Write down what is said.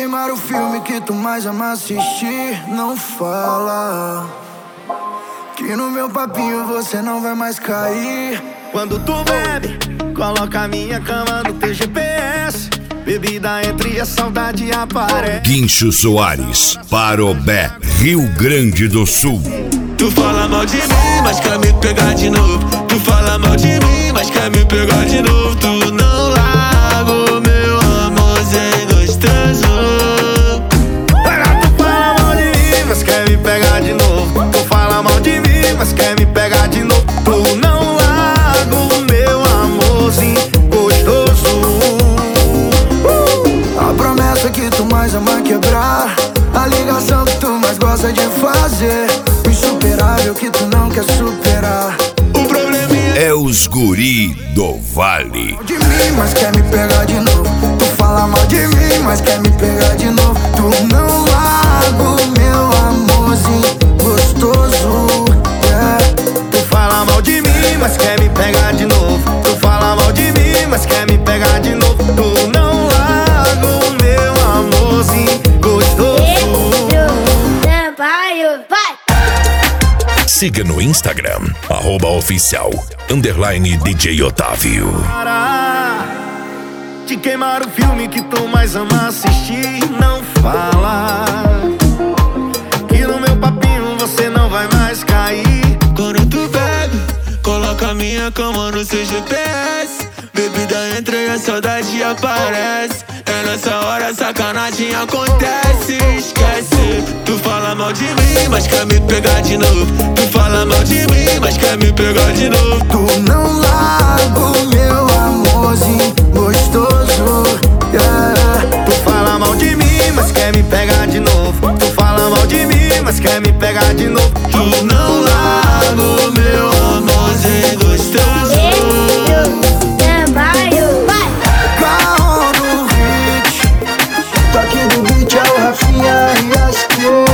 queimar o filme que tu mais ama assistir. Não fala que no meu papinho você não vai mais cair. Quando tu bebe, coloca a minha cama no teu GPS. Bebida entre a saudade aparece. Guincho Soares, Parobé, Rio Grande do Sul. Tu fala mal de mim, mas quer me pegar de novo. Tu fala mal de mim, mas quer me pegar de novo. Tu não larga o meu amorzinho gostoso. Tu fala mal de mim, mas quer me pegar de novo. Tu fala mal de mim, mas quer me pegar de novo. Tu não larga o meu amorzinho gostoso. A promessa que tu mais ama quebrar, a ligação que tu mais gosta de fazer, o insuperável que tu não quer superar. O probleminha é os guri do Vale. De mim, mas quer me pegar de novo. Tu fala mal de mim, mas quer me pegar de novo. Tu não larga o meu amorzinho gostoso, yeah. Tu fala mal de mim, mas quer me pegar de novo. Tu fala mal de mim, mas quer me pegar de novo. Tu não larga o meu amorzinho gostoso. Siga no Instagram, @oficial _DJ Otávio. Para de queimar o filme que tu mais ama assistir. Não fala que no meu papinho você não vai mais cair. quando tu bebe, coloca a minha cama no seu GPS. Bebida entra e a saudade aparece. É nessa hora a sacanagem acontece. Esquece, tu fala mal de mim, mas quer me pegar de novo. Tu fala mal de mim, mas quer me pegar de novo. Tu não larga o meu amorzinho gostoso, yeah. Tu fala mal de mim, mas quer me pegar de novo. Tu fala mal de mim, mas quer me pegar de novo. Tu não larga o meu amorzinho gostoso. Carro do hit, toque do beat é o Rafinha e as que